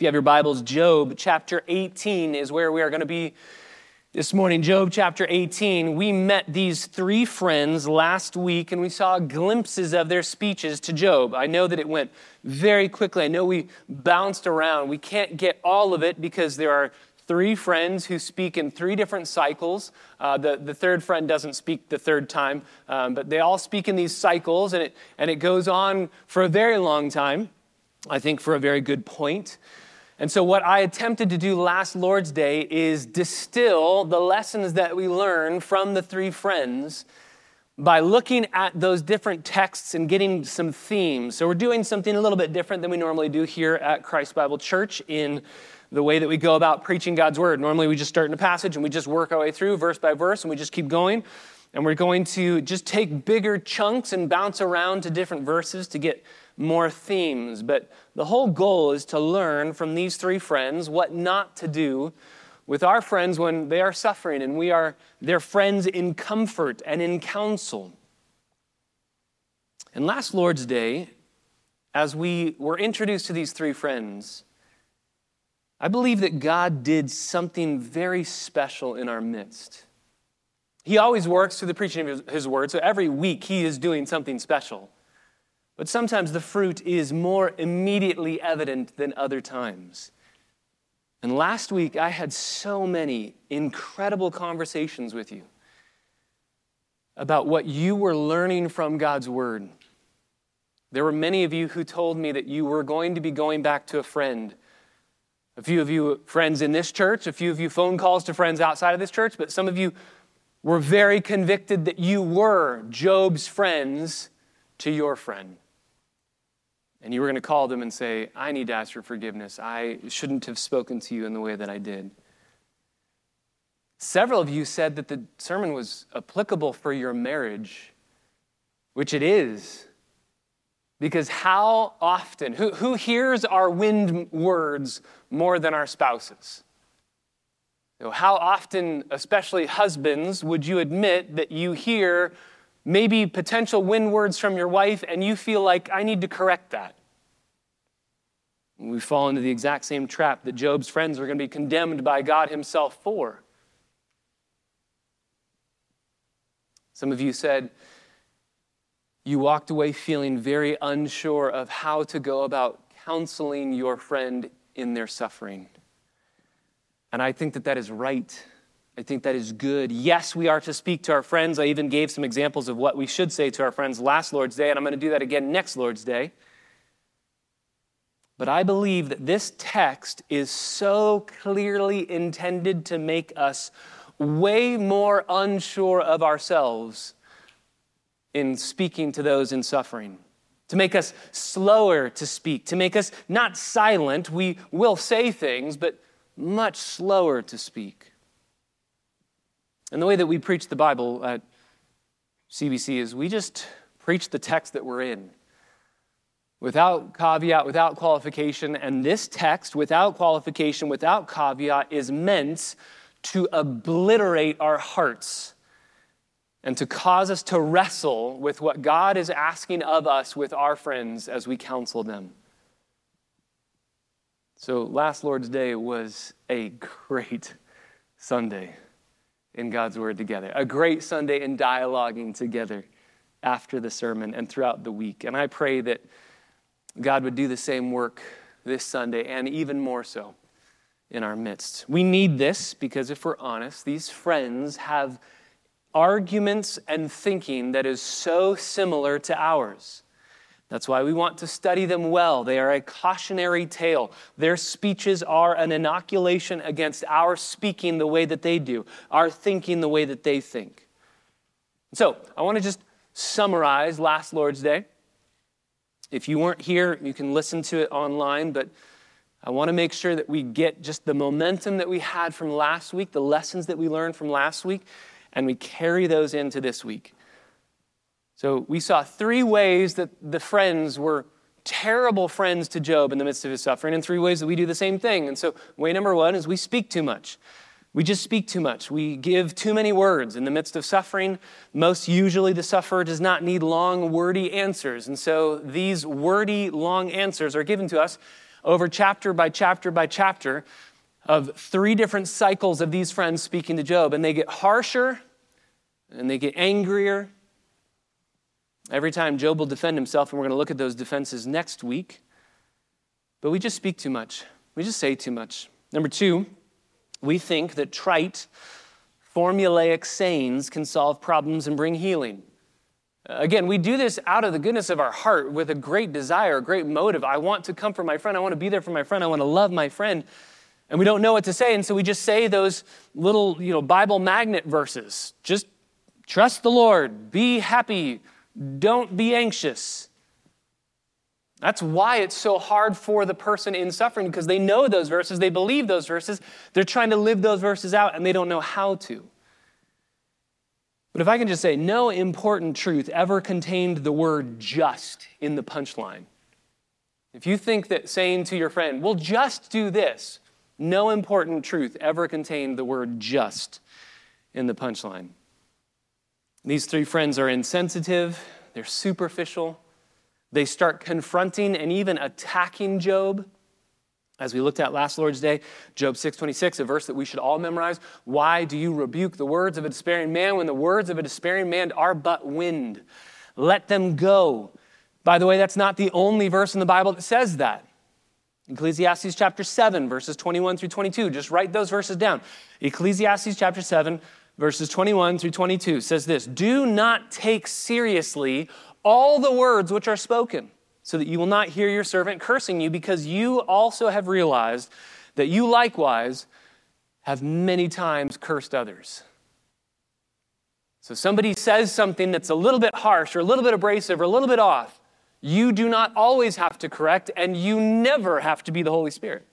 you have your Bibles, Job chapter 18 is where we are going to be this morning. Job chapter 18. We met these three friends last week and we saw glimpses of their speeches to Job. I know that it went very quickly. I know we bounced around. We can't get all of it because there are three friends who speak in three different cycles. The third friend doesn't speak the third time, but they all speak in these cycles, and it goes on for a very long time, I think for a very good point. And so what I attempted to do last Lord's Day is distill the lessons that we learn from the three friends by looking at those different texts and getting some themes. So we're doing something a little bit different than we normally do here at Christ Bible Church in the way that we go about preaching God's Word. Normally we just start in a passage and we just work our way through verse by verse and we just keep going. And we're going to just take bigger chunks and bounce around to different verses to get more themes. But the whole goal is to learn from these three friends what not to do with our friends when they are suffering and we are their friends in comfort and in counsel. And last Lord's Day, as we were introduced to these three friends, I believe that God did something very special in our midst. He always works through the preaching of His Word, so every week He is doing something special. But sometimes the fruit is more immediately evident than other times. And last week I had so many incredible conversations with you about what you were learning from God's Word. There were many of you who told me that you were going to be going back to a friend. A few of you friends in this church, a few of you phone calls to friends outside of this church, but some of you were very convicted that you were Job's friends to your friend. And you were going to call them and say, I need to ask for forgiveness. I shouldn't have spoken to you in the way that I did. Several of you said that the sermon was applicable for your marriage, which it is. Because how often, who hears our wind words more than our spouses? So how often, especially husbands, would you admit that you hear maybe potential wind words from your wife and you feel like, I need to correct that? We fall into the exact same trap that Job's friends are going to be condemned by God Himself for. Some of you said you walked away feeling very unsure of how to go about counseling your friend in their suffering. And I think that is right. I think that is good. Yes, we are to speak to our friends. I even gave some examples of what we should say to our friends last Lord's Day, and I'm going to do that again next Lord's Day. But I believe that this text is so clearly intended to make us way more unsure of ourselves in speaking to those in suffering, to make us slower to speak, to make us not silent. We will say things, but much slower to speak. And the way that we preach the Bible at CBC is we just preach the text that we're in, without caveat, without qualification. And this text, without qualification, without caveat, is meant to obliterate our hearts and to cause us to wrestle with what God is asking of us with our friends as we counsel them. So last Lord's Day was a great Sunday in God's Word together. A great Sunday in dialoguing together after the sermon and throughout the week. And I pray that God would do the same work this Sunday and even more so in our midst. We need this because if we're honest, these friends have arguments and thinking that is so similar to ours. That's why we want to study them well. They are a cautionary tale. Their speeches are an inoculation against our speaking the way that they do, our thinking the way that they think. So, I want to just summarize last Lord's Day. If you weren't here, you can listen to it online, but I want to make sure that we get just the momentum that we had from last week, the lessons that we learned from last week, and we carry those into this week. So we saw three ways that the friends were terrible friends to Job in the midst of his suffering, and three ways that we do the same thing. And so way number one is we speak too much. We just speak too much. We give too many words in the midst of suffering. Most usually the sufferer does not need long, wordy answers. And so these wordy, long answers are given to us over chapter by chapter by chapter of 3 different cycles of these friends speaking to Job, and they get harsher and they get angrier. Every time Job will defend himself, and we're going to look at those defenses next week. But we just speak too much. We just say too much. Number 2, we think that trite, formulaic sayings can solve problems and bring healing. Again, we do this out of the goodness of our heart with a great desire, a great motive. I want to comfort my friend. I want to be there for my friend. I want to love my friend. And we don't know what to say, and so we just say those little, Bible magnet verses. Just trust the Lord. Be happy. Don't be anxious. That's why it's so hard for the person in suffering, because they know those verses, they believe those verses, they're trying to live those verses out, and they don't know how to. But if I can just say, no important truth ever contained the word just in the punchline. If you think that saying to your friend, well, just do this, no important truth ever contained the word just in the punchline. These 3 friends are insensitive, they're superficial, they start confronting and even attacking Job. As we looked at last Lord's Day, Job 6:26, a verse that we should all memorize. Why do you rebuke the words of a despairing man when the words of a despairing man are but wind? Let them go. By the way, that's not the only verse in the Bible that says that. Ecclesiastes chapter 7, verses 21 through 22. Just write those verses down. Ecclesiastes chapter 7, verses 21 through 22 says this: do not take seriously all the words which are spoken, so that you will not hear your servant cursing you, because you also have realized that you likewise have many times cursed others. So somebody says something that's a little bit harsh or a little bit abrasive or a little bit off. You do not always have to correct, and you never have to be the Holy Spirit.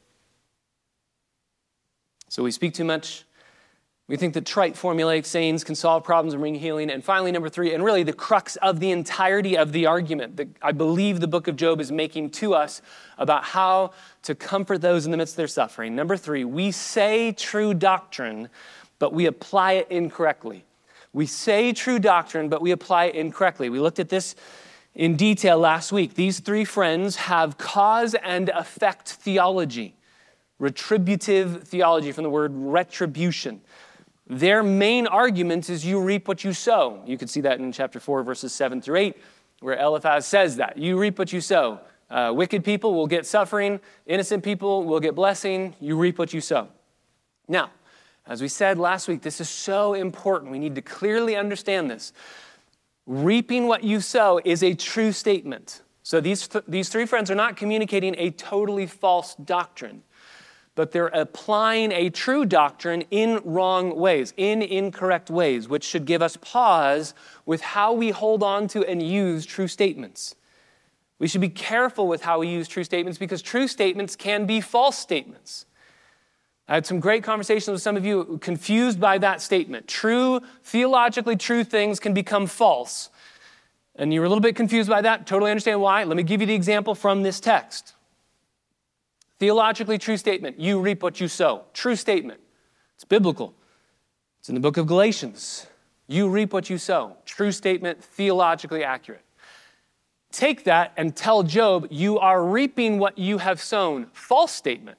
So we speak too much. We think that trite formulaic sayings can solve problems and bring healing. And finally, number 3, and really the crux of the entirety of the argument that I believe the book of Job is making to us about how to comfort those in the midst of their suffering. Number 3, we say true doctrine, but we apply it incorrectly. We say true doctrine, but we apply it incorrectly. We looked at this in detail last week. These 3 friends have cause and effect theology, retributive theology from the word retribution. Their main argument is you reap what you sow. You can see that in chapter 4, verses 7 through 8, where Eliphaz says that. You reap what you sow. Wicked people will get suffering. Innocent people will get blessing. You reap what you sow. Now, as we said last week, this is so important. We need to clearly understand this. Reaping what you sow is a true statement. So these 3 friends are not communicating a totally false doctrine, but they're applying a true doctrine in wrong ways, in incorrect ways, which should give us pause with how we hold on to and use true statements. We should be careful with how we use true statements, because true statements can be false statements. I had some great conversations with some of you confused by that statement. Theologically true things can become false. And you were a little bit confused by that. Totally understand why. Let me give you the example from this text. Theologically true statement. You reap what you sow. True statement. It's biblical. It's in the book of Galatians. You reap what you sow. True statement, theologically accurate. Take that and tell Job, you are reaping what you have sown. False statement.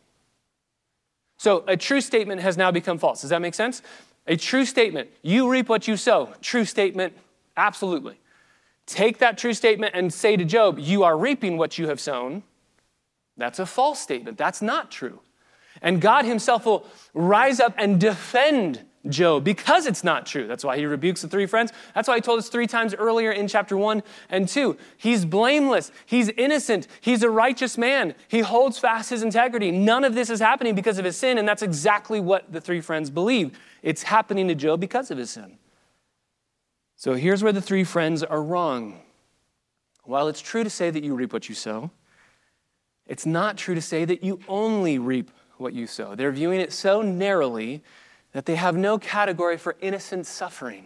So a true statement has now become false. Does that make sense? A true statement, you reap what you sow. True statement, absolutely. Take that true statement and say to Job, you are reaping what you have sown. That's a false statement. That's not true. And God himself will rise up and defend Job because it's not true. That's why he rebukes the 3 friends. That's why he told us 3 times earlier in chapter 1 and 2. He's blameless. He's innocent. He's a righteous man. He holds fast his integrity. None of this is happening because of his sin, and that's exactly what the 3 friends believe. It's happening to Job because of his sin. So here's where the 3 friends are wrong. While it's true to say that you reap what you sow, it's not true to say that you only reap what you sow. They're viewing it so narrowly that they have no category for innocent suffering.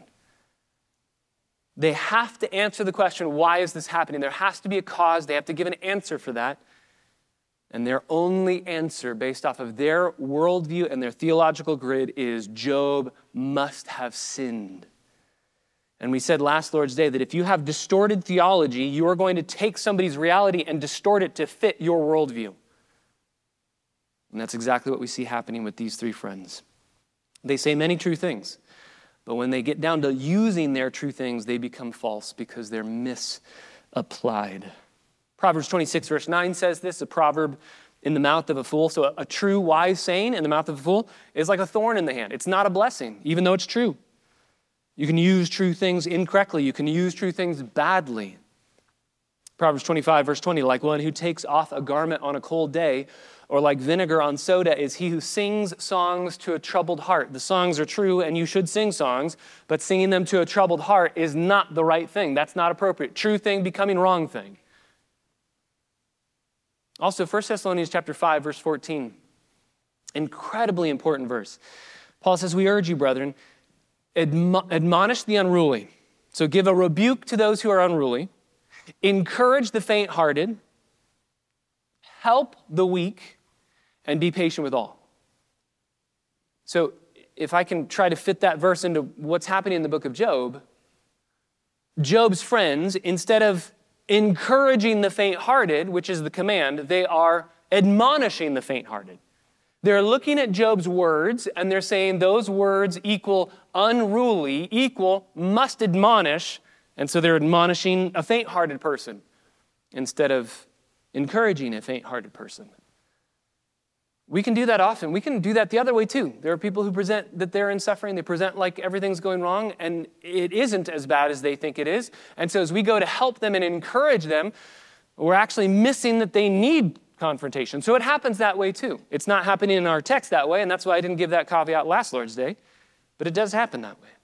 They have to answer the question, why is this happening? There has to be a cause. They have to give an answer for that. And their only answer, based off of their worldview and their theological grid, is Job must have sinned. And we said last Lord's Day that if you have distorted theology, you are going to take somebody's reality and distort it to fit your worldview. And that's exactly what we see happening with these three friends. They say many true things, but when they get down to using their true things, they become false because they're misapplied. Proverbs 26, verse 9 says this, a proverb in the mouth of a fool. So a true wise saying in the mouth of a fool is like a thorn in the hand. It's not a blessing, even though it's true. You can use true things incorrectly. You can use true things badly. Proverbs 25, verse 20, like one who takes off a garment on a cold day, or like vinegar on soda, is he who sings songs to a troubled heart. The songs are true, and you should sing songs, but singing them to a troubled heart is not the right thing. That's not appropriate. True thing becoming wrong thing. Also, 1 Thessalonians chapter 5, verse 14, incredibly important verse. Paul says, we urge you, brethren, admonish the unruly. So give a rebuke to those who are unruly. Encourage the faint-hearted, help the weak, and be patient with all. So if I can try to fit that verse into what's happening in the book of Job, Job's friends, instead of encouraging the faint-hearted, which is the command, they are admonishing the faint-hearted. They're looking at Job's words, and they're saying those words equal unruly, equal must admonish. And so they're admonishing a faint-hearted person instead of encouraging a faint-hearted person. We can do that often. We can do that the other way too. There are people who present that they're in suffering. They present like everything's going wrong, and it isn't as bad as they think it is. And so as we go to help them and encourage them, we're actually missing that they need confrontation. So it happens that way too. It's not happening in our text that way, and that's why I didn't give that caveat last Lord's Day. But it does happen that way.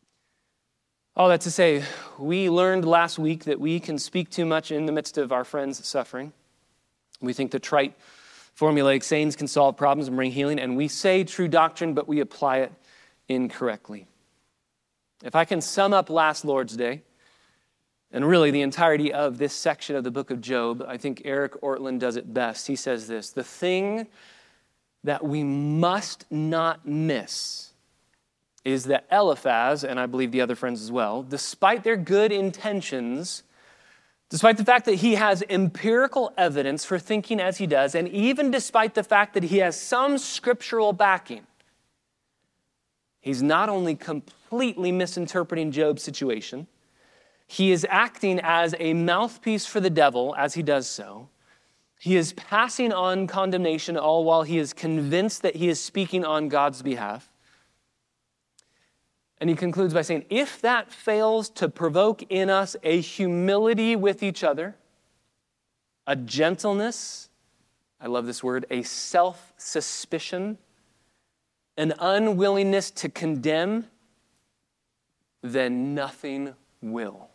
All that to say, we learned last week that we can speak too much in the midst of our friends' suffering. We think the trite, formulaic sayings can solve problems and bring healing, and we say true doctrine, but we apply it incorrectly. If I can sum up last Lord's Day, and really the entirety of this section of the book of Job, I think Eric Ortland does it best. He says this, the thing that we must not miss is that Eliphaz, and I believe the other friends as well, despite their good intentions, despite the fact that he has empirical evidence for thinking as he does, and even despite the fact that he has some scriptural backing, he's not only completely misinterpreting Job's situation, he is acting as a mouthpiece for the devil as he does so. He is passing on condemnation all while he is convinced that he is speaking on God's behalf. And he concludes by saying, if that fails to provoke in us a humility with each other, a gentleness, I love this word, a self-suspicion, an unwillingness to condemn, then nothing will.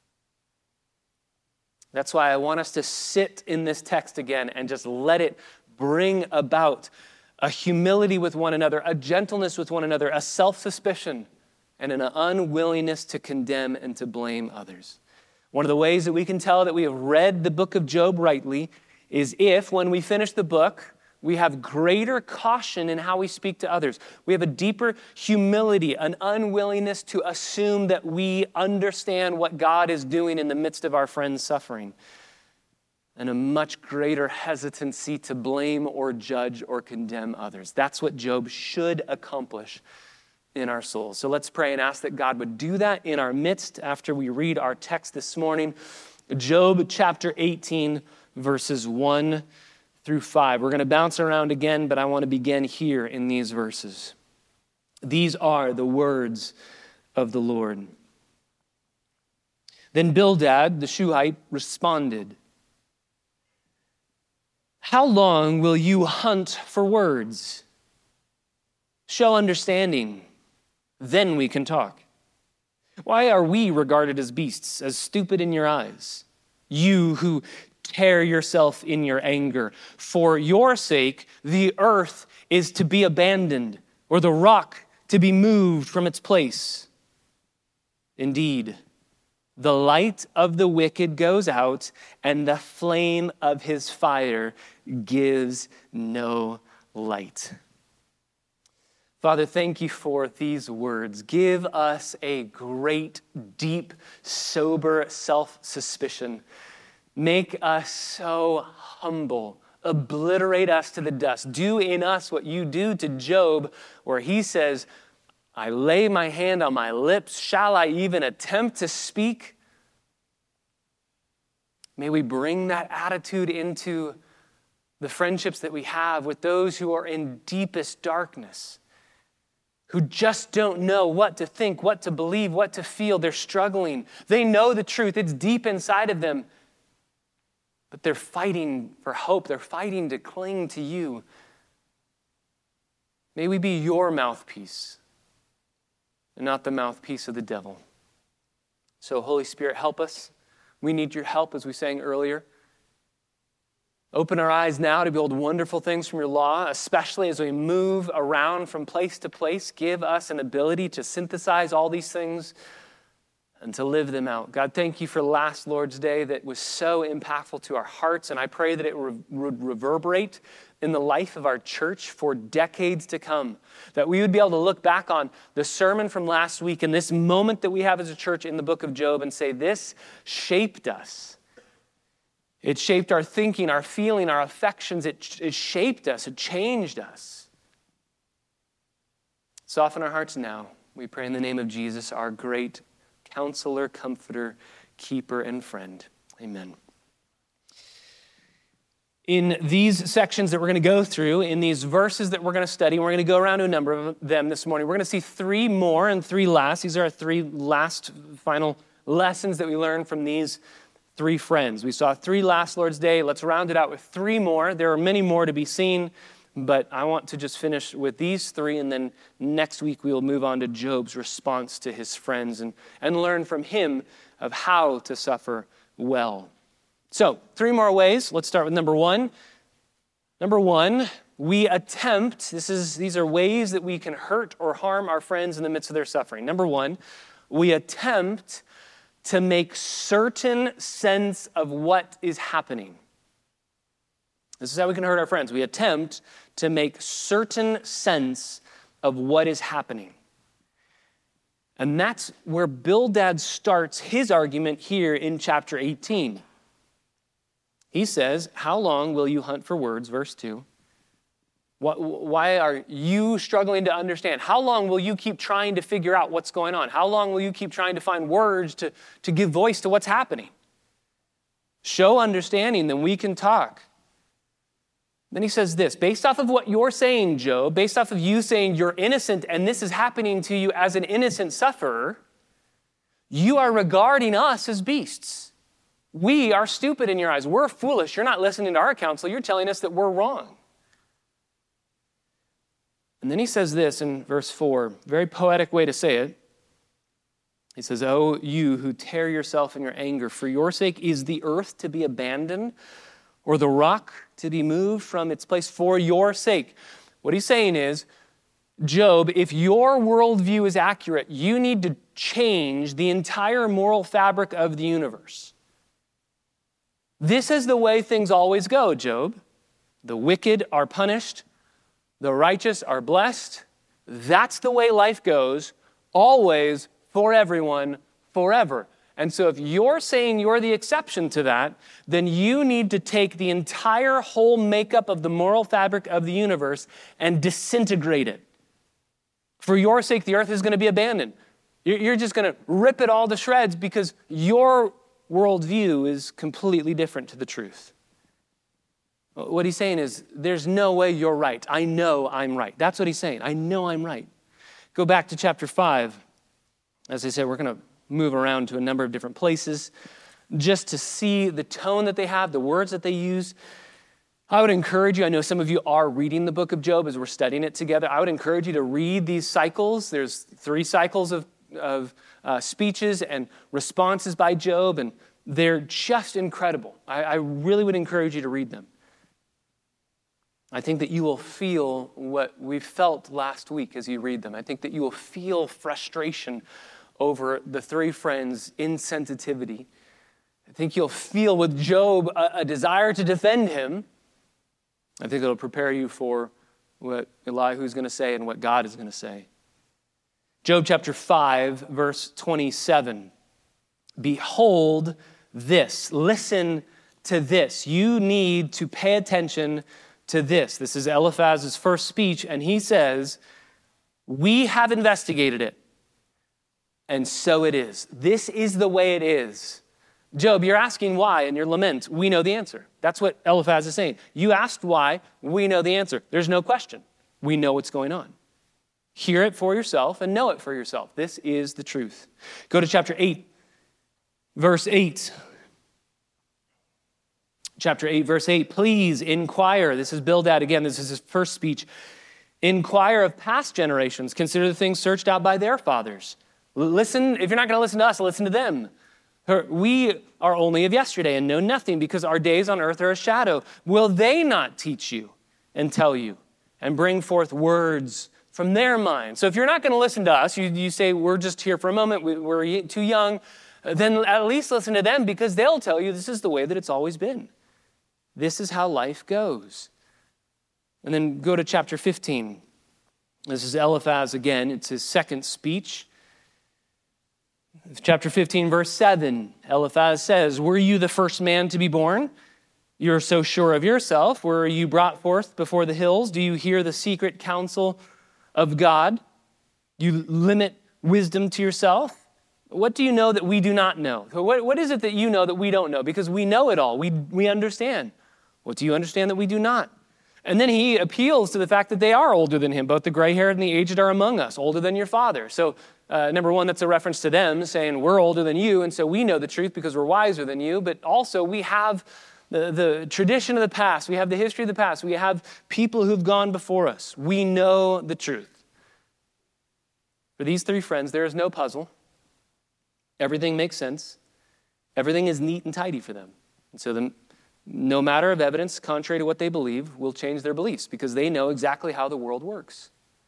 That's why I want us to sit in this text again and just let it bring about a humility with one another, a gentleness with one another, a self-suspicion, and an unwillingness to condemn and to blame others. One of the ways that we can tell that we have read the book of Job rightly is if, when we finish the book, we have greater caution in how we speak to others. We have a deeper humility, an unwillingness to assume that we understand what God is doing in the midst of our friends' suffering, and a much greater hesitancy to blame or judge or condemn others. That's what Job should accomplish in our souls. So let's pray and ask that God would do that in our midst after we read our text this morning. Job chapter 18, verses 1 through 5. We're going to bounce around again, but I want to begin here in these verses. These are the words of the Lord. Then Bildad, the Shuhite, responded, "How long will you hunt for words? Show understanding. Then we can talk. Why are we regarded as beasts, as stupid in your eyes? You who tear yourself in your anger. For your sake, the earth is to be abandoned, or the rock to be moved from its place. Indeed, the light of the wicked goes out, and the flame of his fire gives no light." Father, thank you for these words. Give us a great, deep, sober self-suspicion. Make us so humble obliterate us to the dust. Do in us what you do to Job, where he says, I lay my hand on my lips. Shall I even attempt to speak? May we bring that attitude into the friendships that we have with those who are in deepest darkness, who just don't know what to think, what to believe, what to feel. They're struggling. They know the truth. It's deep inside of them. But they're fighting for hope. They're fighting to cling to you. May we be your mouthpiece and not the mouthpiece of the devil. So, Holy Spirit, help us. We need your help, as we sang earlier. Open our eyes now to behold wonderful things from your law, especially as we move around from place to place. Give us an ability to synthesize all these things and to live them out. God, thank you for last Lord's Day that was so impactful to our hearts, and I pray that it would reverberate in the life of our church for decades to come, that we would be able to look back on the sermon from last week and this moment that we have as a church in the book of Job and say, this shaped us. It shaped our thinking, our feeling, our affections. It shaped us. It changed us. Soften our hearts now. We pray in the name of Jesus, our great Counselor, Comforter, Keeper, and Friend. Amen. In these sections that we're going to go through, in these verses that we're going to study, we're going to go around to a number of them this morning. We're going to see three more and three last. These are our three last final lessons that we learned from these three friends. We saw three last Lord's Day. Let's round it out with three more. There are many more to be seen, but I want to just finish with these three, and then next week we will move on to Job's response to his friends and learn from him of how to suffer well. So, three more ways. Let's start with number one. Number one, we attempt, these are ways that we can hurt or harm our friends in the midst of their suffering. Number one, we attempt to make certain sense of what is happening. This is how we can hurt our friends. We attempt to make certain sense of what is happening. And that's where Bildad starts his argument here in chapter 18. He says, how long will you hunt for words? Verse 2. Why are you struggling to understand? How long will you keep trying to figure out what's going on? How long will you keep trying to find words to give voice to what's happening? Show understanding, then we can talk. Then he says this, based off of what you're saying, Job, based off of you saying you're innocent and this is happening to you as an innocent sufferer, you are regarding us as beasts. We are stupid in your eyes. We're foolish. You're not listening to our counsel. You're telling us that we're wrong. And then he says this in verse 4, very poetic way to say it. He says, "Oh, you who tear yourself in your anger, for your sake is the earth to be abandoned, or the rock to be moved from its place for your sake." What he's saying is, Job, if your worldview is accurate, you need to change the entire moral fabric of the universe. This is the way things always go, Job. The wicked are punished. The righteous are blessed. That's the way life goes, always, for everyone, forever. And so if you're saying you're the exception to that, then you need to take the entire whole makeup of the moral fabric of the universe and disintegrate it. For your sake, the earth is going to be abandoned. You're just going to rip it all to shreds because your worldview is completely different to the truth. What he's saying is, there's no way you're right. I know I'm right. That's what he's saying. I know I'm right. Go back to chapter 5. As I said, we're going to move around to a number of different places just to see the tone that they have, the words that they use. I would encourage you, I know some of you are reading the book of Job as we're studying it together. I would encourage you to read these cycles. There's 3 cycles of speeches and responses by Job, and they're just incredible. I really would encourage you to read them. I think that you will feel what we felt last week as you read them. I think that you will feel frustration over the 3 friends' insensitivity. I think you'll feel with Job a desire to defend him. I think it'll prepare you for what Elihu's going to say and what God is going to say. Job chapter 5, verse 27. Behold this. Listen to this. You need to pay attention to this. This is Eliphaz's first speech, and he says, we have investigated it, and so it is. This is the way it is. Job, you're asking why in your lament. We know the answer. That's what Eliphaz is saying. You asked why. We know the answer. There's no question. We know what's going on. Hear it for yourself and know it for yourself. This is the truth. Go to chapter 8, verse 8. Chapter 8, verse 8. Please inquire. This is Bildad again. This is his first speech. Inquire of past generations. Consider the things searched out by their fathers. Listen. If you're not going to listen to us, listen to them. We are only of yesterday and know nothing because our days on earth are a shadow. Will they not teach you and tell you and bring forth words from their mind? So if you're not going to listen to us, you say, we're just here for a moment, we're too young, then at least listen to them because they'll tell you this is the way that it's always been. This is how life goes. And then go to chapter 15. This is Eliphaz again. It's his second speech. Chapter 15, verse 7, Eliphaz says, were you the first man to be born? You're so sure of yourself. Were you brought forth before the hills? Do you hear the secret counsel of God? You limit wisdom to yourself? What do you know that we do not know? What is it that you know that we don't know? Because we know it all. We understand. What do you understand that we do not? And then he appeals to the fact that they are older than him. Both the gray-haired and the aged are among us, older than your father. So number one, that's a reference to them saying we're older than you, and so we know the truth because we're wiser than you. But also we have the tradition of the past. We have the history of the past. We have people who've gone before us. We know the truth. For these three friends, there is no puzzle. Everything makes sense. Everything is neat and tidy for them. And so no matter of evidence, contrary to what they believe, will change their beliefs because they know exactly how the world works.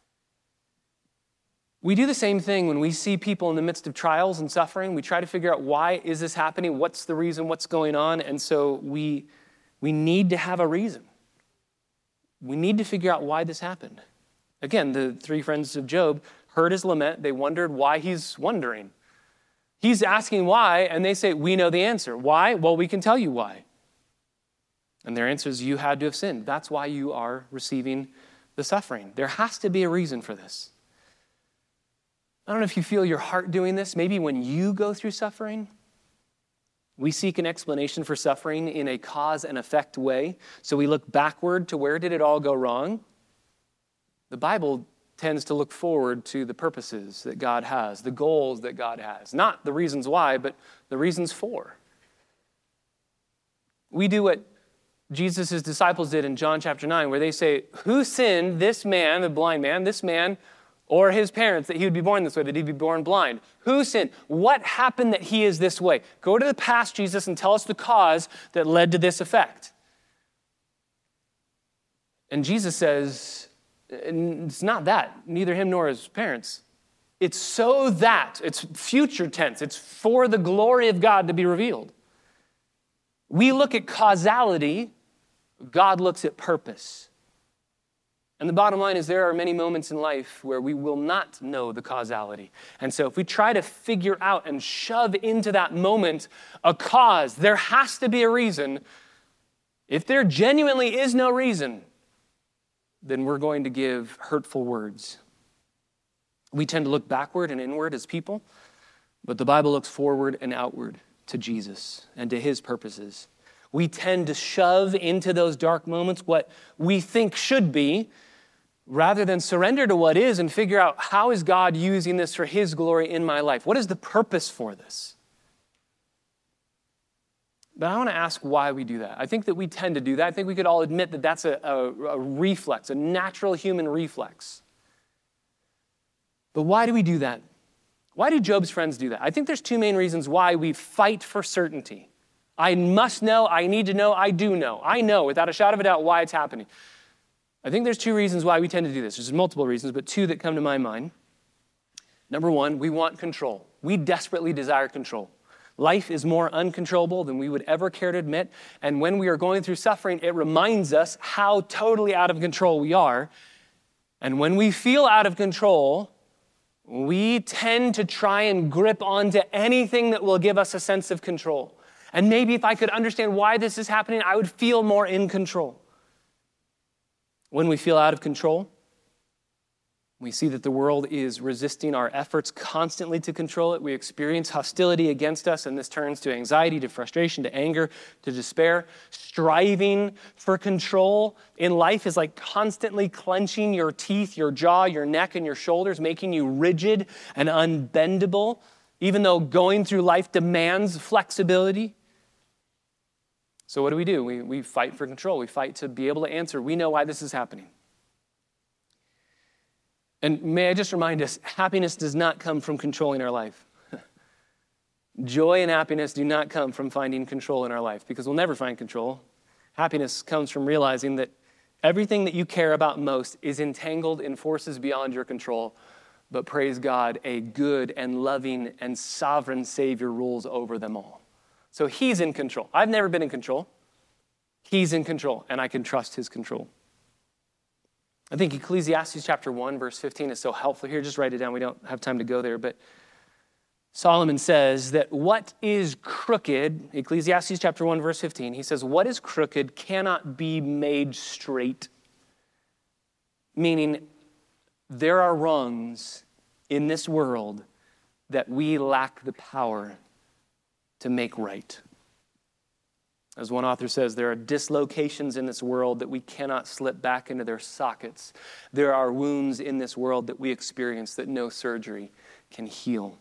We do the same thing when we see people in the midst of trials and suffering. We try to figure out why is this happening? What's the reason? What's going on? And so we need to have a reason. We need to figure out why this happened. Again, the three friends of Job heard his lament. They wondered why he's wondering. He's asking why, and they say, we know the answer. Why? Well, we can tell you why. And their answer is, you had to have sinned. That's why you are receiving the suffering. There has to be a reason for this. I don't know if you feel your heart doing this. Maybe when you go through suffering, we seek an explanation for suffering in a cause and effect way. So we look backward to where did it all go wrong? The Bible tends to look forward to the purposes that God has, the goals that God has. Not the reasons why, but the reasons for. We do what Jesus' disciples did in John chapter 9, where they say, who sinned, this man, the blind man, this man, or his parents, that he would be born this way, that he'd be born blind? Who sinned? What happened that he is this way? Go to the past, Jesus, and tell us the cause that led to this effect. And Jesus says, it's not that, neither him nor his parents. It's so that, it's future tense, it's for the glory of God to be revealed. We look at causality, God looks at purpose. And the bottom line is there are many moments in life where we will not know the causality. And so if we try to figure out and shove into that moment a cause, there has to be a reason. If there genuinely is no reason, then we're going to give hurtful words. We tend to look backward and inward as people, but the Bible looks forward and outward to Jesus and to his purposes. We tend to shove into those dark moments what we think should be, rather than surrender to what is and figure out how is God using this for his glory in my life? What is the purpose for this? But I want to ask why we do that. I think that we tend to do that. I think we could all admit that that's a reflex, a natural human reflex. But why do we do that? Why do Job's friends do that? I think there's two main reasons why we fight for certainty. I must know, I need to know, I do know. I know without a shadow of a doubt why it's happening. I think there's two reasons why we tend to do this. There's multiple reasons, but two that come to my mind. Number one, we want control. We desperately desire control. Life is more uncontrollable than we would ever care to admit. And when we are going through suffering, it reminds us how totally out of control we are. And when we feel out of control, we tend to try and grip onto anything that will give us a sense of control. And maybe if I could understand why this is happening, I would feel more in control. When we feel out of control, we see that the world is resisting our efforts constantly to control it. We experience hostility against us, and this turns to anxiety, to frustration, to anger, to despair. Striving for control in life is like constantly clenching your teeth, your jaw, your neck, and your shoulders, making you rigid and unbendable, even though going through life demands flexibility. So what do? We fight for control. We fight to be able to answer. We know why this is happening. And may I just remind us, happiness does not come from controlling our life. Joy and happiness do not come from finding control in our life, because we'll never find control. Happiness comes from realizing that everything that you care about most is entangled in forces beyond your control. But praise God, a good and loving and sovereign Savior rules over them all. So he's in control. I've never been in control. He's in control, and I can trust his control. I think Ecclesiastes chapter 1, verse 15 is so helpful here. Just write it down. We don't have time to go there. But Solomon says that what is crooked, Ecclesiastes chapter 1, verse 15, he says, what is crooked cannot be made straight. Meaning, there are rungs in this world that we lack the power to make right. As one author says, there are dislocations in this world that we cannot slip back into their sockets. There are wounds in this world that we experience that no surgery can heal.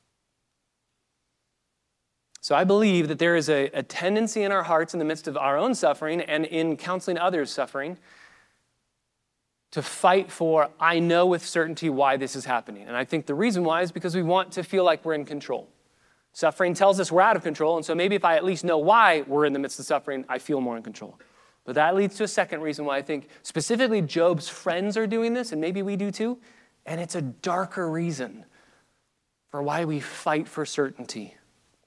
So I believe that there is a tendency in our hearts in the midst of our own suffering and in counseling others' suffering to fight for, I know with certainty why this is happening. And I think the reason why is because we want to feel like we're in control. Suffering tells us we're out of control, and so maybe if I at least know why we're in the midst of suffering, I feel more in control. But that leads to a second reason why I think specifically Job's friends are doing this, and maybe we do too, and it's a darker reason for why we fight for certainty.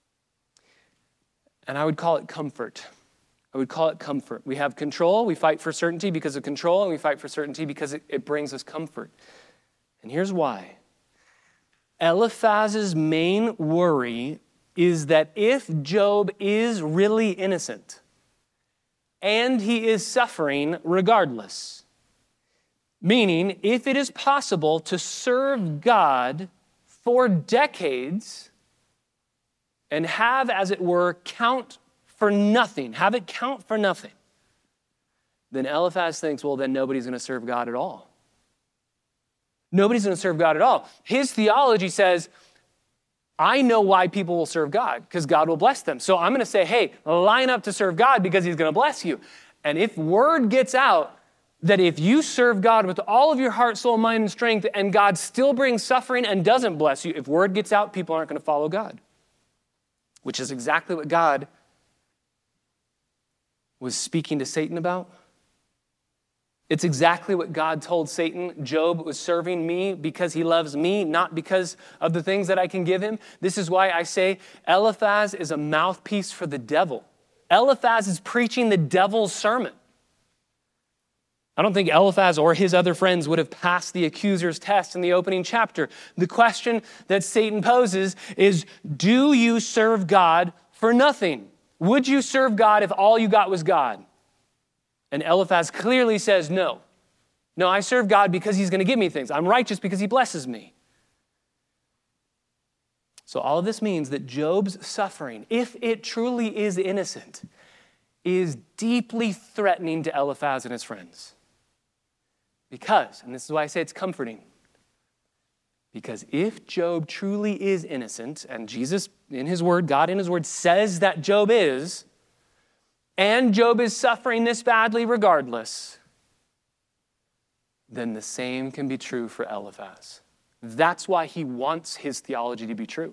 And I would call it comfort. I would call it comfort. We have control, we fight for certainty because of control, and we fight for certainty because it brings us comfort. And here's why. Eliphaz's main worry is that if Job is really innocent and he is suffering regardless, meaning if it is possible to serve God for decades and have, as it were, count for nothing, have it count for nothing, then Eliphaz thinks, well, then nobody's going to serve God at all. Nobody's going to serve God at all. His theology says, I know why people will serve God, because God will bless them. So I'm going to say, hey, line up to serve God because he's going to bless you. And if word gets out that if you serve God with all of your heart, soul, mind, and strength, and God still brings suffering and doesn't bless you, if word gets out, people aren't going to follow God. Which is exactly what God was speaking to Satan about. It's exactly what God told Satan. Job was serving me because he loves me, not because of the things that I can give him. This is why I say Eliphaz is a mouthpiece for the devil. Eliphaz is preaching the devil's sermon. I don't think Eliphaz or his other friends would have passed the accuser's test in the opening chapter. The question that Satan poses is, do you serve God for nothing? Would you serve God if all you got was God? And Eliphaz clearly says, no. No, I serve God because he's going to give me things. I'm righteous because he blesses me. So all of this means that Job's suffering, if it truly is innocent, is deeply threatening to Eliphaz and his friends. Because, and this is why I say it's comforting, because if Job truly is innocent, and Jesus in his word, God in his word says that Job is, and Job is suffering this badly regardless, then the same can be true for Eliphaz. That's why he wants his theology to be true.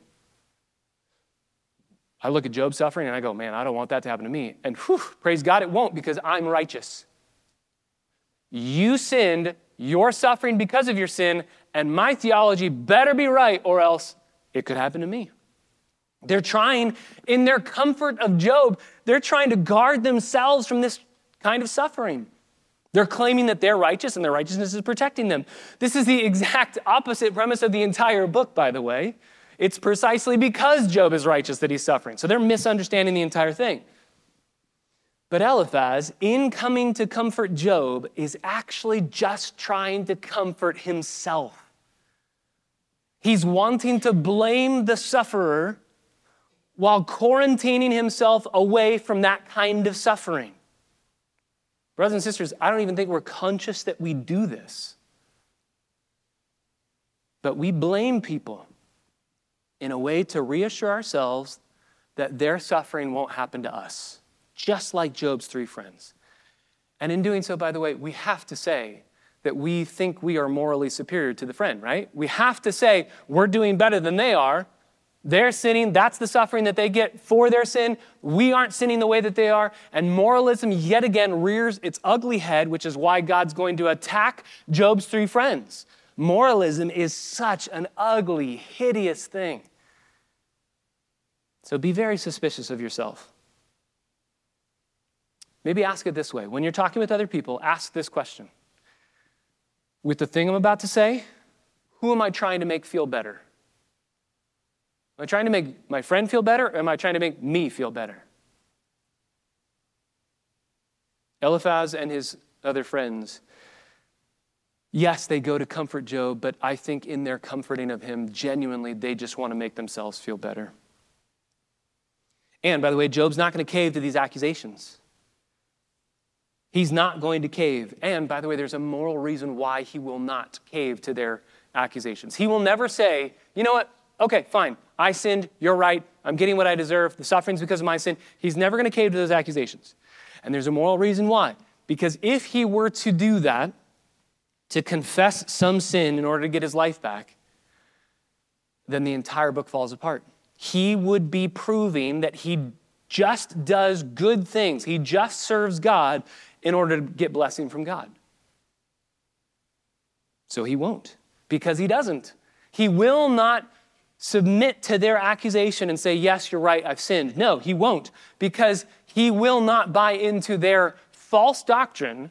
I look at Job's suffering and I go, man, I don't want that to happen to me. And praise God, it won't, because I'm righteous. You sinned, you're suffering because of your sin, and my theology better be right, or else it could happen to me. They're trying, in their comfort of Job, they're trying to guard themselves from this kind of suffering. They're claiming that they're righteous and their righteousness is protecting them. This is the exact opposite premise of the entire book, by the way. It's precisely because Job is righteous that he's suffering. So they're misunderstanding the entire thing. But Eliphaz, in coming to comfort Job, is actually just trying to comfort himself. He's wanting to blame the sufferer while quarantining himself away from that kind of suffering. Brothers and sisters, I don't even think we're conscious that we do this. But we blame people in a way to reassure ourselves that their suffering won't happen to us, just like Job's 3 friends. And in doing so, by the way, we have to say that we think we are morally superior to the friend, right? We have to say we're doing better than they are. They're sinning. That's the suffering that they get for their sin. We aren't sinning the way that they are. And moralism yet again rears its ugly head, which is why God's going to attack Job's 3 friends. Moralism is such an ugly, hideous thing. So be very suspicious of yourself. Maybe ask it this way. When you're talking with other people, ask this question. With the thing I'm about to say, who am I trying to make feel better? Am I trying to make my friend feel better, or am I trying to make me feel better? Eliphaz and his other friends, yes, they go to comfort Job, but I think in their comforting of him, genuinely, they just want to make themselves feel better. And by the way, Job's not going to cave to these accusations. He's not going to cave. And by the way, there's a moral reason why he will not cave to their accusations. He will never say, you know what? Okay, fine. I sinned. You're right. I'm getting what I deserve. The suffering's because of my sin. He's never going to cave to those accusations. And there's a moral reason why. Because if he were to do that, to confess some sin in order to get his life back, then the entire book falls apart. He would be proving that he just does good things. He just serves God in order to get blessing from God. So he won't, because he doesn't. He will not submit to their accusation and say, yes, you're right, I've sinned. No, he won't, because he will not buy into their false doctrine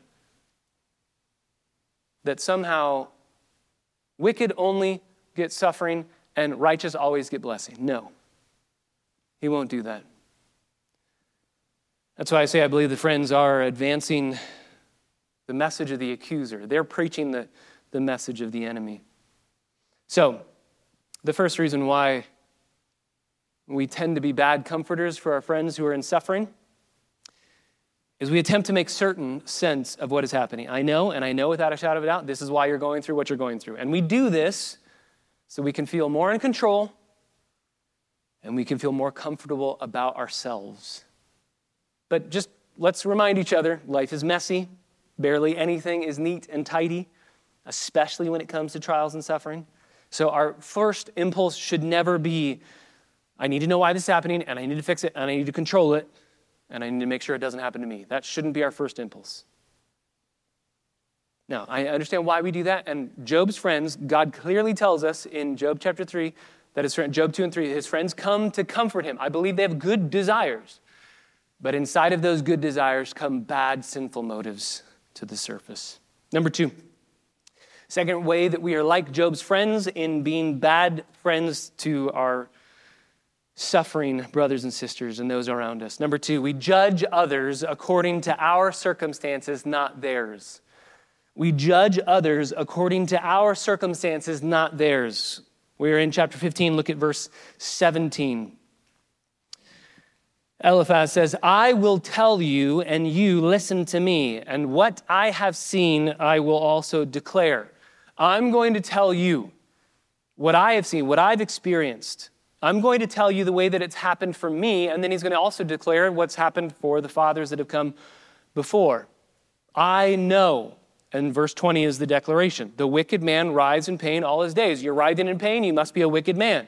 that somehow wicked only get suffering and righteous always get blessing. No, he won't do that. That's why I say I believe the friends are advancing the message of the accuser. They're preaching the message of the enemy. So, the first reason why we tend to be bad comforters for our friends who are in suffering is we attempt to make certain sense of what is happening. I know without a shadow of a doubt, this is why you're going through what you're going through. And we do this so we can feel more in control and we can feel more comfortable about ourselves. But just let's remind each other, life is messy. Barely anything is neat and tidy, especially when it comes to trials and suffering. So our first impulse should never be, I need to know why this is happening, and I need to fix it, and I need to control it, and I need to make sure it doesn't happen to me. That shouldn't be our first impulse. Now, I understand why we do that, and Job's friends, God clearly tells us in Job chapter 3, that his friend, Job 2 and 3, his friends come to comfort him. I believe they have good desires. But inside of those good desires come bad, sinful motives to the surface. Number 2, second way that we are like Job's friends in being bad friends to our suffering brothers and sisters and those around us. Number 2, we judge others according to our circumstances, not theirs. We judge others according to our circumstances, not theirs. We're in chapter 15, look at verse 17. Eliphaz says, I will tell you, and you listen to me, and what I have seen I will also declare. I'm going to tell you what I have seen, what I've experienced. I'm going to tell you the way that it's happened for me, and then he's going to also declare what's happened for the fathers that have come before. I know, and verse 20 is the declaration, the wicked man writhes in pain all his days. You're writhing in pain, you must be a wicked man.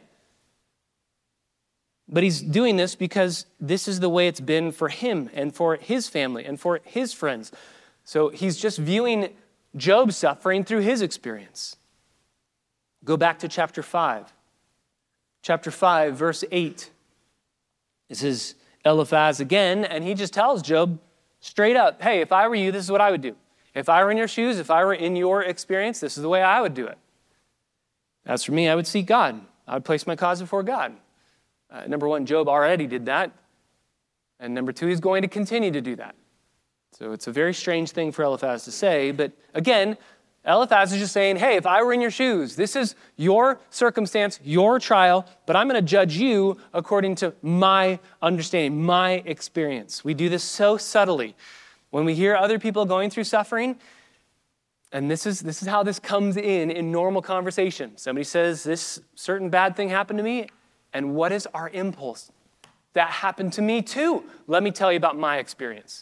But he's doing this because this is the way it's been for him and for his family and for his friends. So he's just viewing Job's suffering through his experience. Go back to chapter 5. Chapter 5, verse 8. This is Eliphaz again, and he just tells Job straight up, hey, if I were you, this is what I would do. If I were in your shoes, if I were in your experience, this is the way I would do it. As for me, I would seek God. I would place my cause before God. Number one, Job already did that. And number two, he's going to continue to do that. So it's a very strange thing for Eliphaz to say. But again, Eliphaz is just saying, hey, if I were in your shoes, this is your circumstance, your trial, but I'm going to judge you according to my understanding, my experience. We do this so subtly. When we hear other people going through suffering, and this is how this comes in normal conversation. Somebody says, this certain bad thing happened to me, and what is our impulse? That happened to me too. Let me tell you about my experience.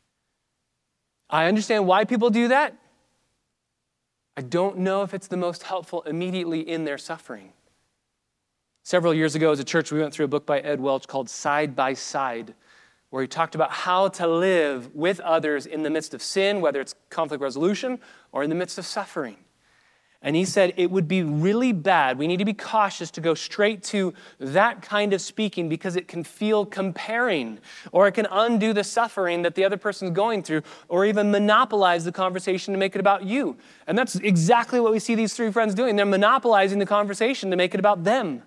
I understand why people do that. I don't know if it's the most helpful immediately in their suffering. Several years ago as a church, we went through a book by Ed Welch called Side by Side, where he talked about how to live with others in the midst of sin, whether it's conflict resolution or in the midst of suffering. And he said it would be really bad. We need to be cautious to go straight to that kind of speaking because it can feel comparing, or it can undo the suffering that the other person's going through, or even monopolize the conversation to make it about you. And that's exactly what we see these three friends doing. They're monopolizing the conversation to make it about them.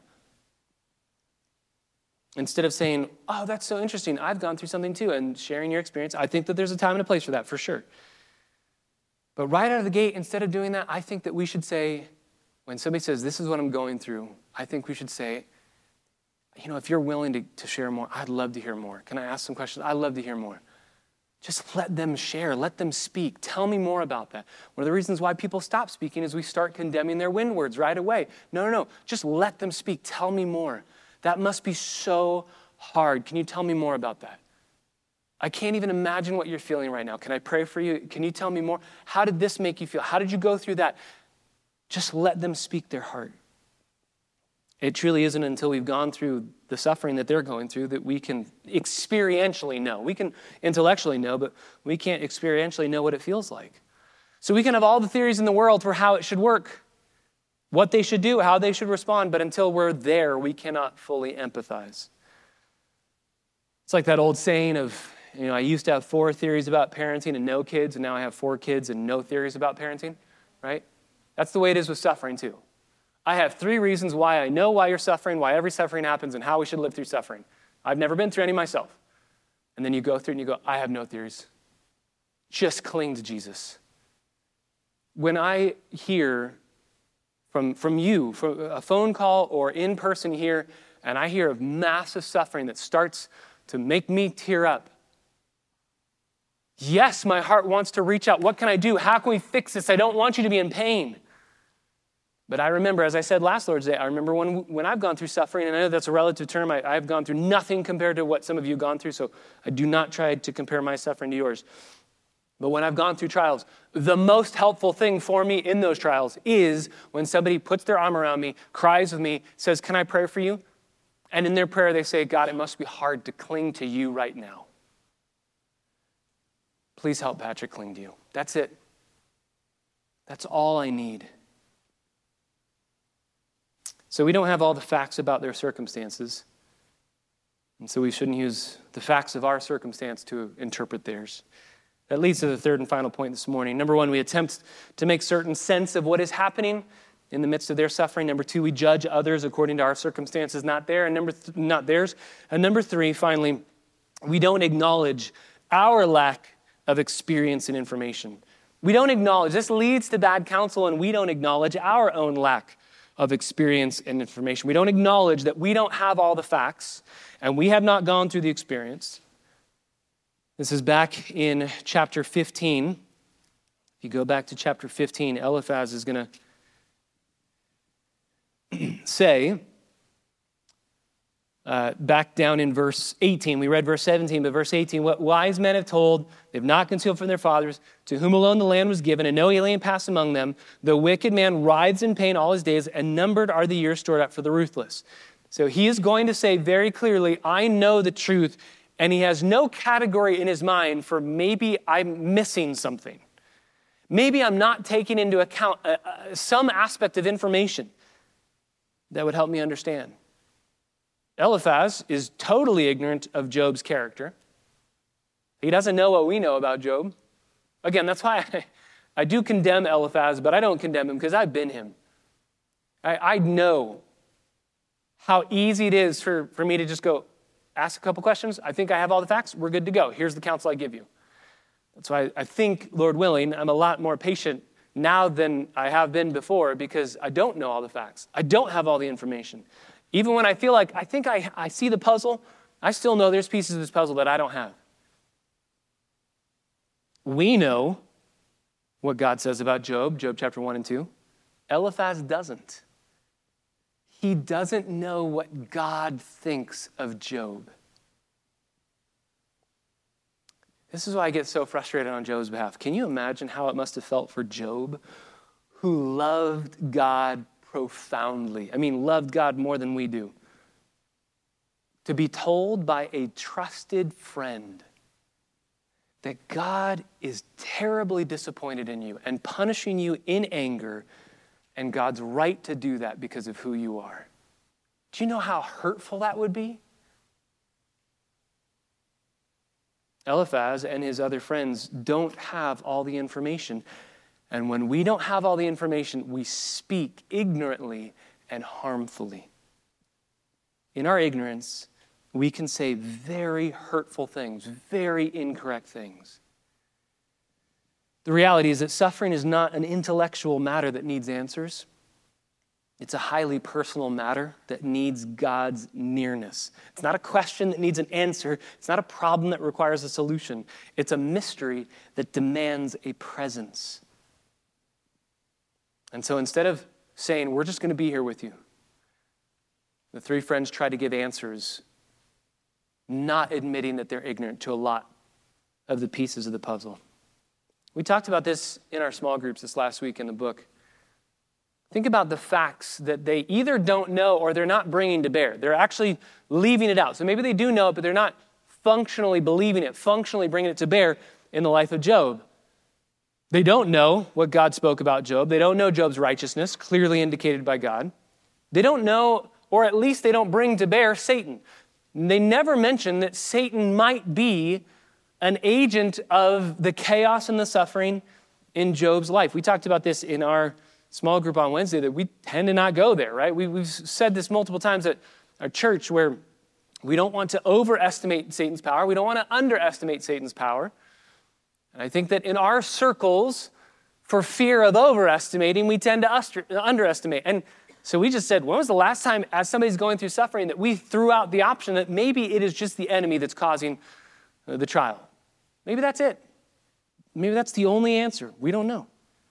Instead of saying, oh, that's so interesting. I've gone through something too, and sharing your experience. I think that there's a time and a place for that, for sure. But right out of the gate, instead of doing that, I think that we should say, when somebody says, this is what I'm going through, I think we should say, if you're willing to share more, I'd love to hear more. Can I ask some questions? I'd love to hear more. Just let them share. Let them speak. Tell me more about that. One of the reasons why people stop speaking is we start condemning their wind words right away. No. Just let them speak. Tell me more. That must be so hard. Can you tell me more about that? I can't even imagine what you're feeling right now. Can I pray for you? Can you tell me more? How did this make you feel? How did you go through that? Just let them speak their heart. It truly isn't until we've gone through the suffering that they're going through that we can experientially know. We can intellectually know, but we can't experientially know what it feels like. So we can have all the theories in the world for how it should work, what they should do, how they should respond, but until we're there, we cannot fully empathize. It's like that old saying of, I used to have 4 theories about parenting and no kids, and now I have 4 kids and no theories about parenting, right? That's the way it is with suffering too. I have 3 reasons why I know why you're suffering, why every suffering happens, and how we should live through suffering. I've never been through any myself. And then you go through and you go, I have no theories. Just cling to Jesus. When I hear from you, from a phone call or in person here, and I hear of massive suffering that starts to make me tear up, yes, my heart wants to reach out. What can I do? How can we fix this? I don't want you to be in pain. But I remember, as I said last Lord's Day, I remember when I've gone through suffering, and I know that's a relative term. I've gone through nothing compared to what some of you have gone through, so I do not try to compare my suffering to yours. But when I've gone through trials, the most helpful thing for me in those trials is when somebody puts their arm around me, cries with me, says, can I pray for you? And in their prayer they say, God, it must be hard to cling to you right now. Please help Patrick cling to you. That's it. That's all I need. So we don't have all the facts about their circumstances. And so we shouldn't use the facts of our circumstance to interpret theirs. That leads to the third and final point this morning. Number 1, we attempt to make certain sense of what is happening in the midst of their suffering. Number 2, we judge others according to our circumstances, not theirs. And number 3, finally, we don't acknowledge our lack of experience and information. We don't acknowledge. This leads to bad counsel, and we don't acknowledge our own lack of experience and information. We don't acknowledge that we don't have all the facts, and we have not gone through the experience. This is back in chapter 15. If you go back to chapter 15, Eliphaz is going to say, back down in verse 18, we read verse 17, but verse 18, what wise men have told, they've not concealed from their fathers, to whom alone the land was given, and no alien passed among them. The wicked man writhes in pain all his days, and numbered are the years stored up for the ruthless. So he is going to say very clearly, I know the truth, and he has no category in his mind for maybe I'm missing something. Maybe I'm not taking into account some aspect of information that would help me understand. Eliphaz is totally ignorant of Job's character. He doesn't know what we know about Job. Again, that's why I do condemn Eliphaz, but I don't condemn him because I've been him. I know how easy it is for me to just go, ask a couple questions. I think I have all the facts. We're good to go. Here's the counsel I give you. That's why I think, Lord willing, I'm a lot more patient now than I have been before because I don't know all the facts. I don't have all the information. Even when I feel like I think I see the puzzle, I still know there's pieces of this puzzle that I don't have. We know what God says about Job chapter 1 and 2. Eliphaz doesn't. He doesn't know what God thinks of Job. This is why I get so frustrated on Job's behalf. Can you imagine how it must have felt for Job, who loved God profoundly? I mean, loved God more than we do. To be told by a trusted friend that God is terribly disappointed in you and punishing you in anger, and God's right to do that because of who you are. Do you know how hurtful that would be? Eliphaz and his other friends don't have all the information. And when we don't have all the information, we speak ignorantly and harmfully. In our ignorance, we can say very hurtful things, very incorrect things. The reality is that suffering is not an intellectual matter that needs answers. It's a highly personal matter that needs God's nearness. It's not a question that needs an answer. It's not a problem that requires a solution. It's a mystery that demands a presence. And so instead of saying, we're just going to be here with you, the three friends try to give answers, not admitting that they're ignorant to a lot of the pieces of the puzzle. We talked about this in our small groups this last week in the book. Think about the facts that they either don't know or they're not bringing to bear. They're actually leaving it out. So maybe they do know it, but they're not functionally believing it, functionally bringing it to bear in the life of Job. They don't know what God spoke about Job. They don't know Job's righteousness, clearly indicated by God. They don't know, or at least they don't bring to bear Satan. They never mention that Satan might be an agent of the chaos and the suffering in Job's life. We talked about this in our small group on Wednesday, that we tend to not go there, right? We've said this multiple times at our church, where we don't want to overestimate Satan's power. We don't want to underestimate Satan's power. And I think that in our circles, for fear of overestimating, we tend to underestimate. And so we just said, when was the last time, as somebody's going through suffering, that we threw out the option that maybe it is just the enemy that's causing the trial? Maybe that's it. Maybe that's the only answer. We don't know.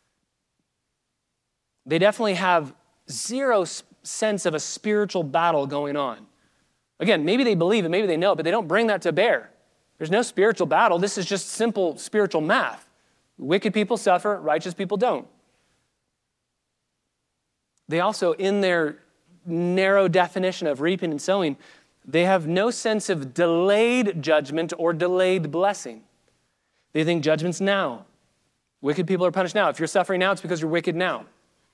They definitely have zero sense of a spiritual battle going on. Again, maybe they believe it, maybe they know it, but they don't bring that to bear. There's no spiritual battle. This is just simple spiritual math. Wicked people suffer, righteous people don't. They also, in their narrow definition of reaping and sowing, they have no sense of delayed judgment or delayed blessing. They think judgment's now. Wicked people are punished now. If you're suffering now, it's because you're wicked now.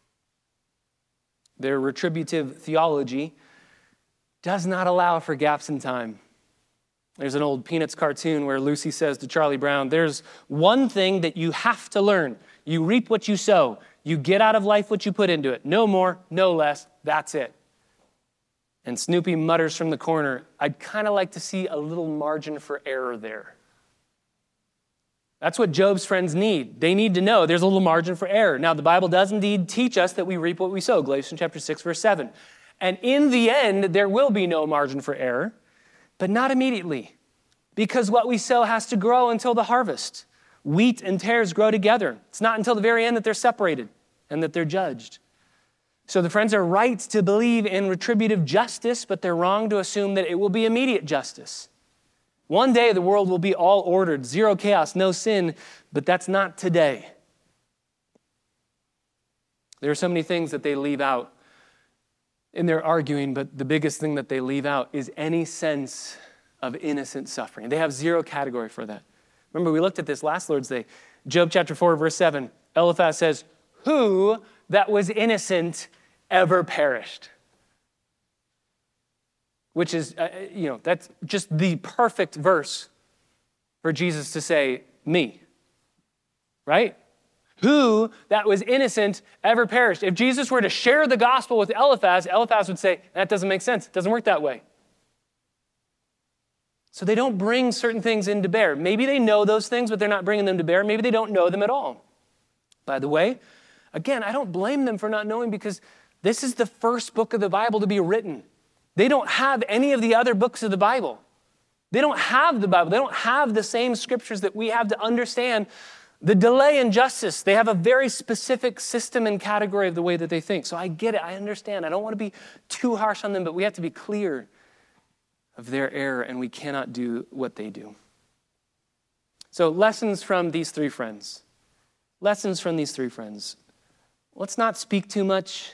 Their retributive theology does not allow for gaps in time. There's an old Peanuts cartoon where Lucy says to Charlie Brown, there's one thing that you have to learn. You reap what you sow. You get out of life what you put into it. No more, no less. That's it. And Snoopy mutters from the corner, I'd kind of like to see a little margin for error there. That's what Job's friends need. They need to know there's a little margin for error. Now, the Bible does indeed teach us that we reap what we sow, Galatians chapter 6, verse 7. And in the end, there will be no margin for error, but not immediately, because what we sow has to grow until the harvest. Wheat and tares grow together. It's not until the very end that they're separated and that they're judged. So the friends are right to believe in retributive justice, but they're wrong to assume that it will be immediate justice. One day the world will be all ordered, zero chaos, no sin, but that's not today. There are so many things that they leave out in their arguing, but the biggest thing that they leave out is any sense of innocent suffering. They have zero category for that. Remember, we looked at this last Lord's Day. Job chapter 4, verse 7, Eliphaz says, who that was innocent ever perished? Which is, that's just the perfect verse for Jesus to say, me. Right? Who that was innocent ever perished? If Jesus were to share the gospel with Eliphaz, Eliphaz would say, that doesn't make sense. It doesn't work that way. So they don't bring certain things into bear. Maybe they know those things, but they're not bringing them to bear. Maybe they don't know them at all. By the way, again, I don't blame them for not knowing, because this is the first book of the Bible to be written. They don't have any of the other books of the Bible. They don't have the Bible. They don't have the same scriptures that we have to understand the delay in justice. They have a very specific system and category of the way that they think. So I get it. I understand. I don't want to be too harsh on them, but we have to be clear of their error, and we cannot do what they do. So lessons from these three friends. Lessons from these three friends. Let's not speak too much.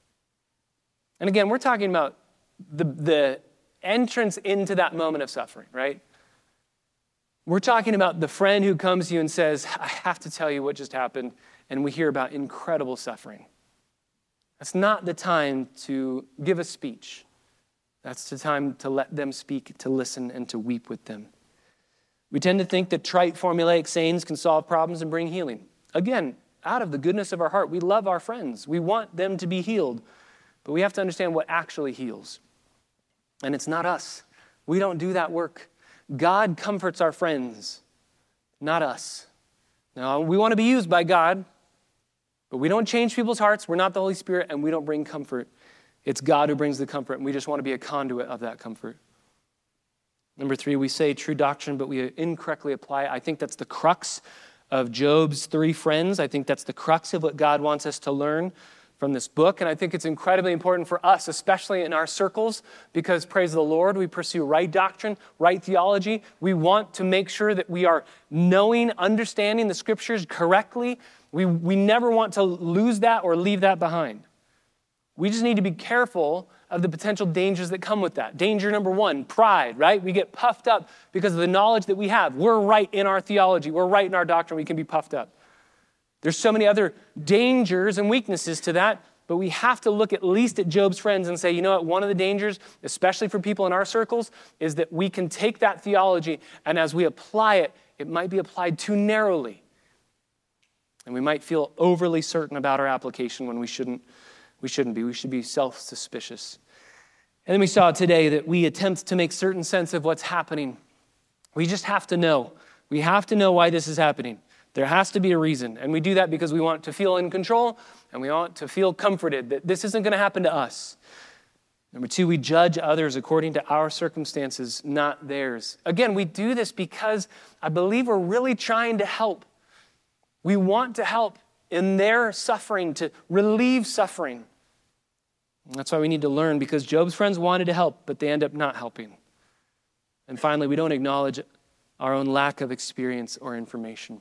And again, we're talking about the entrance into that moment of suffering, right? We're talking about the friend who comes to you and says, I have to tell you what just happened, and we hear about incredible suffering. That's not the time to give a speech. That's the time to let them speak, to listen, and to weep with them. We tend to think that trite formulaic sayings can solve problems and bring healing. Again, out of the goodness of our heart, we love our friends. We want them to be healed. But we have to understand what actually heals. And it's not us. We don't do that work. God comforts our friends, not us. Now, we want to be used by God, but we don't change people's hearts. We're not the Holy Spirit, and we don't bring comfort. It's God who brings the comfort, and we just want to be a conduit of that comfort. Number 3, we say true doctrine, but we incorrectly apply it. I think that's the crux of Job's three friends. I think that's the crux of what God wants us to learn from this book. And I think it's incredibly important for us, especially in our circles, because, praise the Lord, we pursue right doctrine, right theology. We want to make sure that we are knowing, understanding the scriptures correctly. We never want to lose that or leave that behind. We just need to be careful of the potential dangers that come with that. Danger number 1, pride, right? We get puffed up because of the knowledge that we have. We're right in our theology. We're right in our doctrine. We can be puffed up. There's so many other dangers and weaknesses to that, but we have to look at least at Job's friends and say, you know what, one of the dangers, especially for people in our circles, is that we can take that theology, and as we apply it, it might be applied too narrowly. And we might feel overly certain about our application when we shouldn't be. We should be self-suspicious. And then we saw today that we attempt to make certain sense of what's happening. We just have to know. We have to know why this is happening. There has to be a reason. And we do that because we want to feel in control, and we want to feel comforted that this isn't going to happen to us. Number 2, we judge others according to our circumstances, not theirs. Again, we do this because I believe we're really trying to help. We want to help in their suffering, to relieve suffering. And that's why we need to learn, because Job's friends wanted to help, but they end up not helping. And finally, we don't acknowledge our own lack of experience or information.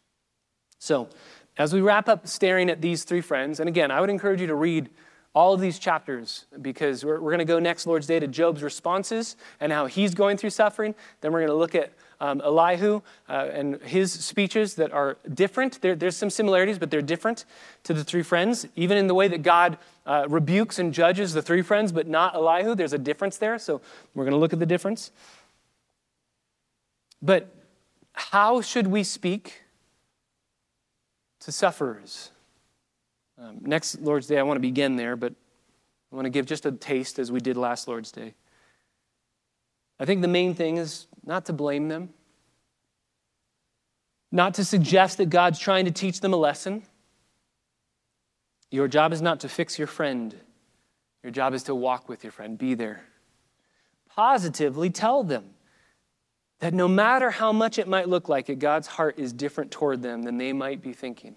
So, as we wrap up staring at these three friends, and again, I would encourage you to read all of these chapters, because we're going to go next Lord's Day to Job's responses and how he's going through suffering. Then we're going to look at Elihu and his speeches that are different. There's some similarities, but they're different to the three friends. Even in the way that God rebukes and judges the three friends, but not Elihu, there's a difference there. So we're going to look at the difference. But how should we speak to sufferers? Next Lord's Day, I want to begin there, but I want to give just a taste as we did last Lord's Day. I think the main thing is not to blame them, not to suggest that God's trying to teach them a lesson. Your job is not to fix your friend. Your job is to walk with your friend, be there. Positively tell them that no matter how much it might look like it, God's heart is different toward them than they might be thinking.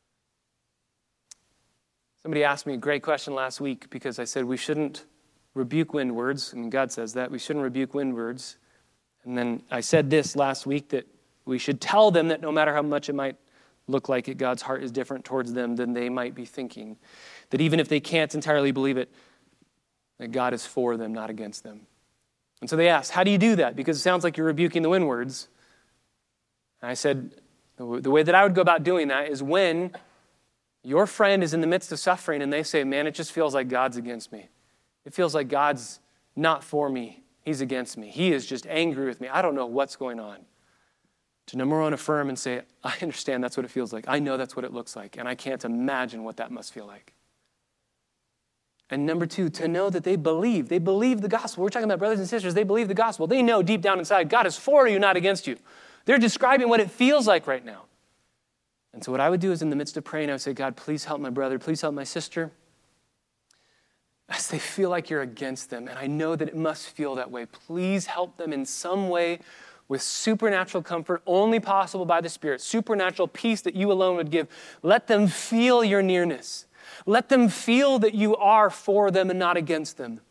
Somebody asked me a great question last week, because I said we shouldn't rebuke wind words, and God says that. We shouldn't rebuke wind words. And then I said this last week, that we should tell them that no matter how much it might look like it, God's heart is different towards them than they might be thinking. That even if they can't entirely believe it, that God is for them, not against them. And so they asked, how do you do that? Because it sounds like you're rebuking the wind words. And I said, the way that I would go about doing that is when your friend is in the midst of suffering and they say, man, it just feels like God's against me. It feels like God's not for me. He's against me. He is just angry with me. I don't know what's going on. To number one, affirm and say, I understand that's what it feels like. I know that's what it looks like, and I can't imagine what that must feel like. And number two, to know that they believe. They believe the gospel. We're talking about brothers and sisters. They believe the gospel. They know deep down inside, God is for you, not against you. They're describing what it feels like right now. And so what I would do is in the midst of praying, I would say, God, please help my brother. Please help my sister. As they feel like you're against them, and I know that it must feel that way, please help them in some way with supernatural comfort only possible by the Spirit, supernatural peace that you alone would give. Let them feel your nearness. Let them feel that you are for them and not against them.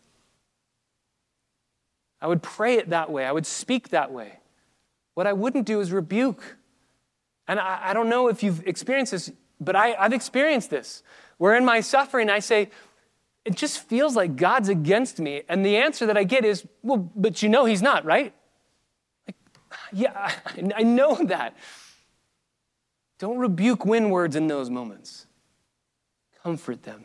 I would pray it that way. I would speak that way. What I wouldn't do is rebuke. And I don't know if you've experienced this, but I've experienced this, where in my suffering I say, it just feels like God's against me. And the answer that I get is, well, but you know he's not, right? Like, yeah, I know that. Don't rebuke wind words in those moments. Comfort them.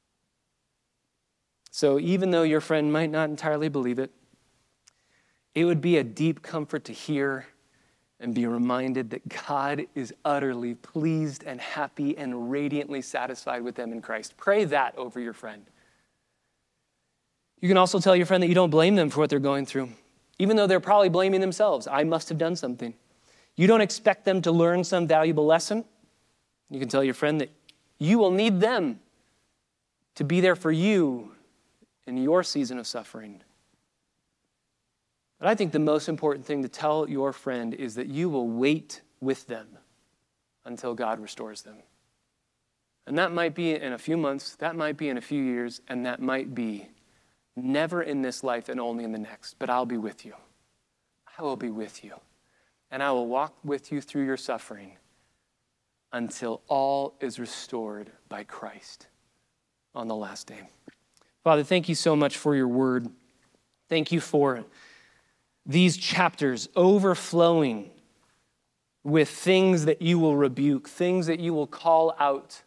So even though your friend might not entirely believe it, it would be a deep comfort to hear and be reminded that God is utterly pleased and happy and radiantly satisfied with them in Christ. Pray that over your friend. You can also tell your friend that you don't blame them for what they're going through, even though they're probably blaming themselves. I must have done something. You don't expect them to learn some valuable lesson. You can tell your friend that you will need them to be there for you in your season of suffering. But I think the most important thing to tell your friend is that you will wait with them until God restores them. And that might be in a few months, that might be in a few years, and that might be never in this life and only in the next. But I'll be with you. I will be with you. And I will walk with you through your suffering until all is restored by Christ on the last day. Father, thank you so much for your word. Thank you for these chapters overflowing with things that you will rebuke, things that you will call out.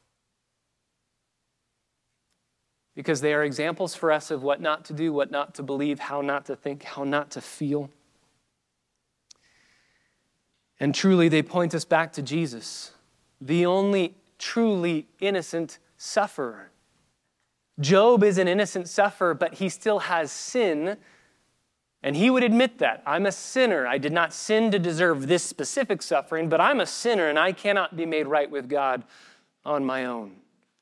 Because they are examples for us of what not to do, what not to believe, how not to think, how not to feel. And truly, they point us back to Jesus, the only truly innocent sufferer. Job is an innocent sufferer, but he still has sin, and he would admit that. I'm a sinner. I did not sin to deserve this specific suffering, but I'm a sinner, and I cannot be made right with God on my own.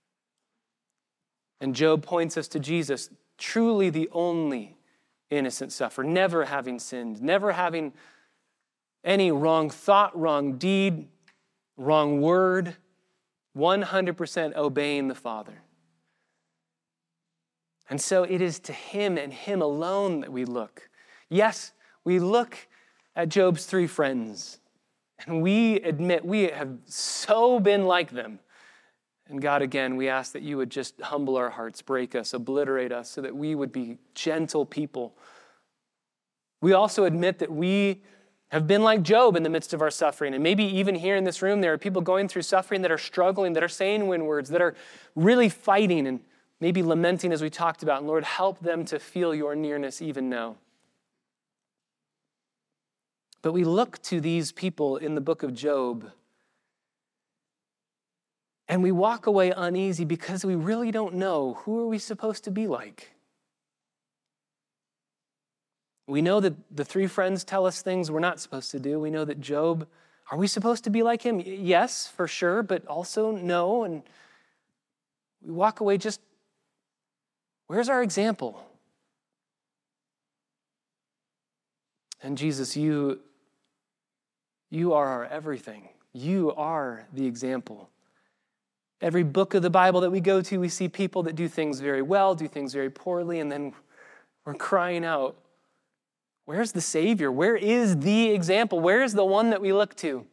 And Job points us to Jesus, truly the only innocent sufferer, never having sinned, never having any wrong thought, wrong deed, wrong word, 100% obeying the Father. And so it is to him and him alone that we look. Yes, we look at Job's three friends, and we admit we have so been like them. And God, again, we ask that you would just humble our hearts, break us, obliterate us, so that we would be gentle people. We also admit that we have been like Job in the midst of our suffering. And maybe even here in this room, there are people going through suffering that are struggling, that are saying wind words, that are really fighting and maybe lamenting as we talked about. And Lord, help them to feel your nearness even now. But we look to these people in the book of Job, and we walk away uneasy because we really don't know, who are we supposed to be like? We know that the three friends tell us things we're not supposed to do. We know that Job, are we supposed to be like him? Yes, for sure, but also no. And we walk away just, where's our example? And Jesus, you are our everything. You are the example. Every book of the Bible that we go to, we see people that do things very well, do things very poorly, and then we're crying out, where's the Savior? Where is the example? Where is the one that we look to?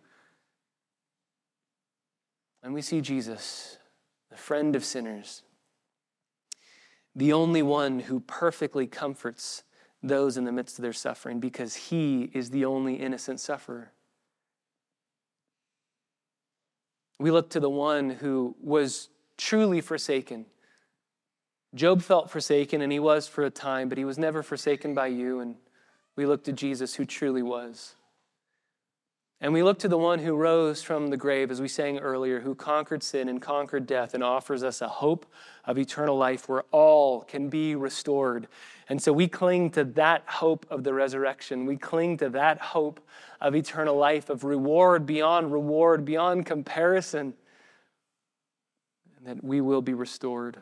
And we see Jesus, the friend of sinners, the only one who perfectly comforts those in the midst of their suffering, because he is the only innocent sufferer. We look to the one who was truly forsaken. Job felt forsaken, and he was for a time, but he was never forsaken by you. And we look to Jesus, who truly was. And we look to the one who rose from the grave, as we sang earlier, who conquered sin and conquered death and offers us a hope of eternal life where all can be restored. And so we cling to that hope of the resurrection. We cling to that hope of eternal life, of reward, beyond comparison, and that we will be restored.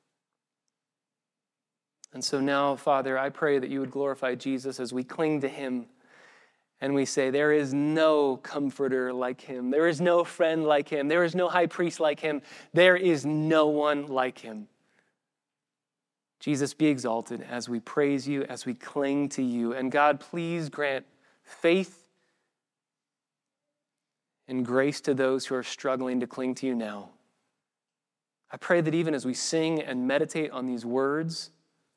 And so now, Father, I pray that you would glorify Jesus as we cling to him. And we say, there is no comforter like him. There is no friend like him. There is no high priest like him. There is no one like him. Jesus, be exalted as we praise you, as we cling to you. And God, please grant faith and grace to those who are struggling to cling to you now. I pray that even as we sing and meditate on these words,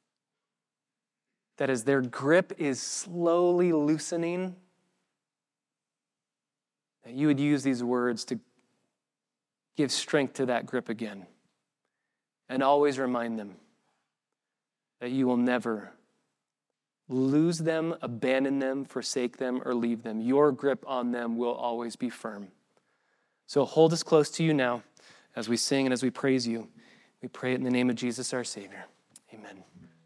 that as their grip is slowly loosening, that you would use these words to give strength to that grip again. And always remind them that you will never lose them, abandon them, forsake them, or leave them. Your grip on them will always be firm. So hold us close to you now as we sing and as we praise you. We pray it in the name of Jesus, our Savior. Amen.